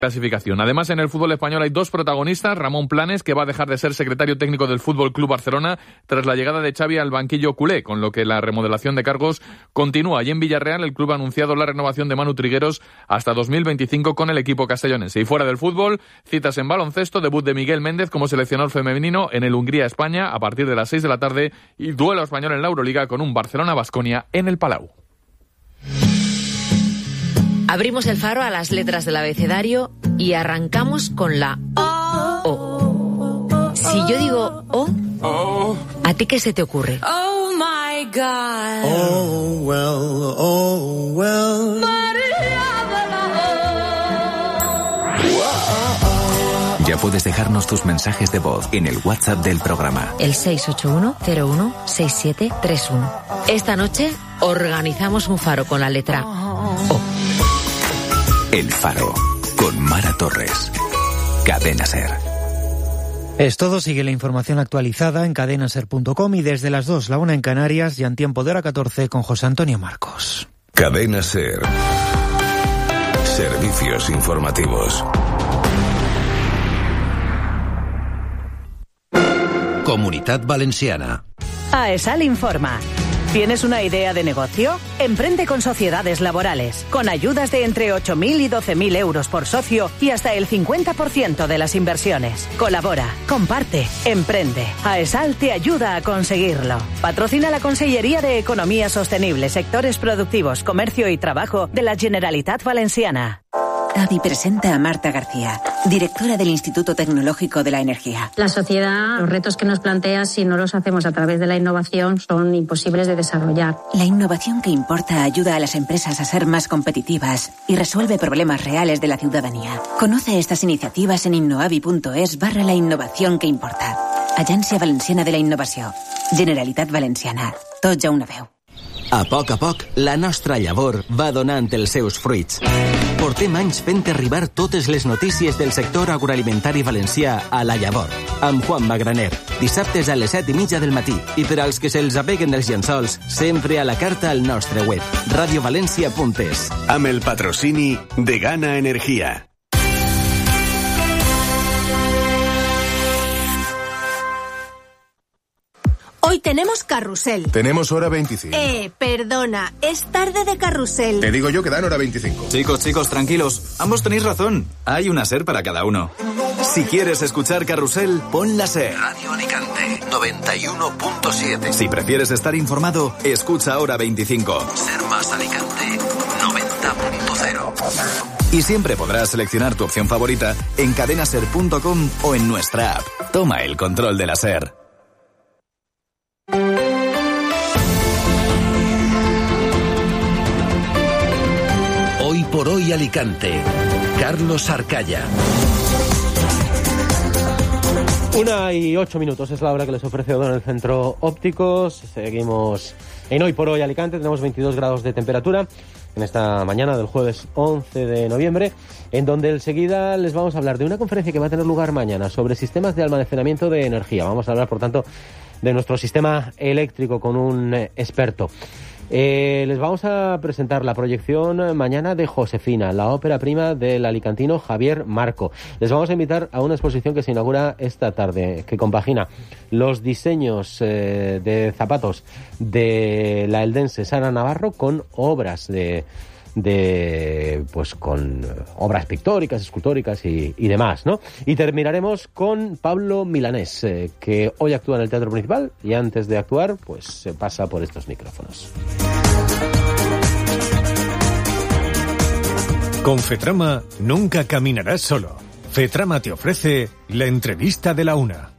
clasificación. Además, en el fútbol español hay dos protagonistas. Ramón Planes, que va a dejar de ser secretario técnico del Fútbol Club Barcelona tras la llegada de Xavi al banquillo culé, con lo que la remodelación de cargos continúa. Y en Villarreal, el club ha anunciado la renovación de Manu Trigueros hasta 2025 con el equipo castellonense. Y fuera del fútbol, citas en baloncesto, debut de Miguel Méndez como seleccionador femenino en el Hungría-España a partir de las 6 de la tarde y duelo español en la Euroliga con un Barcelona-Baskonia en el Palau. Abrimos el faro a las letras del abecedario y arrancamos con la O. Si yo digo O, ¿a ti qué se te ocurre? Oh my God. Oh well, oh well. Ya puedes dejarnos tus mensajes de voz en el WhatsApp del programa. El 681-01-6731. Esta noche organizamos un faro con la letra O. El Faro, con Mara Torres. Cadena SER. Es todo, sigue la información actualizada en cadenaser.com y desde las 2, la 1 en Canarias, y en tiempo de hora 14 con José Antonio Marcos. Cadena SER. Servicios informativos. Comunitat Valenciana. AESAL informa. ¿Tienes una idea de negocio? Emprende con sociedades laborales, con ayudas de entre 8.000 y 12.000 euros por socio y hasta el 50% de las inversiones. Colabora, comparte, emprende. AESAL te ayuda a conseguirlo. Patrocina la Consellería de Economía Sostenible, Sectores Productivos, Comercio y Trabajo de la Generalitat Valenciana. TAVI presenta a Marta García, directora del Instituto Tecnológico de la Energía. La sociedad, los retos que nos plantea, si no los hacemos a través de la innovación, son imposibles de desarrollar. La innovación que importa ayuda a las empresas a ser más competitivas y resuelve problemas reales de la ciudadanía. Conoce estas iniciativas en innoavi.es/la innovación que importa. Agència Valenciana de la Innovació. Generalitat Valenciana. Tots ja una veu. A poc, la nostra llavor va donant els seus fruits. Portem anys fent arribar totes les notícies del sector agroalimentari valencià a La Llavor, amb Juan Magraner, dissabtes a les 7:30 del matí. I per als que se'ls apeguen els llençols, sempre a la carta al nostre web, radiovalencia.es. Amb el patrocini de Gana Energía. Hoy tenemos carrusel. Tenemos hora 25. Perdona, es tarde de carrusel. Te digo yo que dan hora 25. Chicos, tranquilos. Ambos tenéis razón. Hay una SER para cada uno. Si quieres escuchar Carrusel, pon la SER. Radio Alicante, 91.7. Si prefieres estar informado, escucha Hora 25. SER más Alicante, 90.0. Y siempre podrás seleccionar tu opción favorita en cadenaser.com o en nuestra app. Toma el control de la SER. Hoy por hoy Alicante. Carlos Arcaya. 1:08 es la hora que les ofrece O'Donnell Centro Ópticos. Seguimos en Hoy por hoy Alicante. Tenemos 22 grados de temperatura en esta mañana del jueves 11 de noviembre, en donde enseguida les vamos a hablar de una conferencia que va a tener lugar mañana sobre sistemas de almacenamiento de energía. Vamos a hablar, por tanto, de nuestro sistema eléctrico con un experto. Les vamos a presentar la proyección mañana de Josefina, la ópera prima del alicantino Javier Marco. Les vamos a invitar a una exposición que se inaugura esta tarde, que compagina los diseños de zapatos de la eldense Sara Navarro con obras con obras pictóricas, escultóricas y demás, ¿no? Y terminaremos con Pablo Milanés, que hoy actúa en el Teatro Principal y antes de actuar, pues se pasa por estos micrófonos. Con Fetrama nunca caminarás solo. Fetrama te ofrece la entrevista de la una.